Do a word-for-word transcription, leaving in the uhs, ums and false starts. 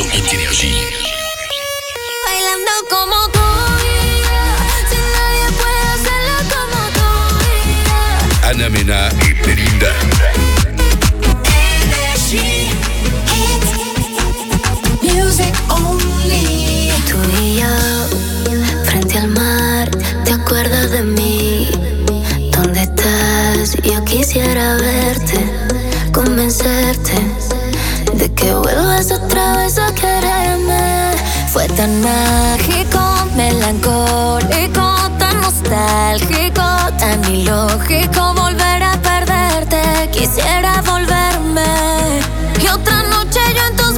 Énergie. Bailando como tú, yeah. Si nadie puede hacerlo como tú, yeah. Ana Mena y Belinda. Energy. Music only. Tú y yo, frente al mar, ¿te acuerdas de mí? ¿Dónde estás? Yo quisiera verte, convencerte de que vuelvas otra vez a quererme. Fue tan mágico, melancólico, tan nostálgico, tan ilógico volver a perderte. Quisiera volverme y otra noche yo en tu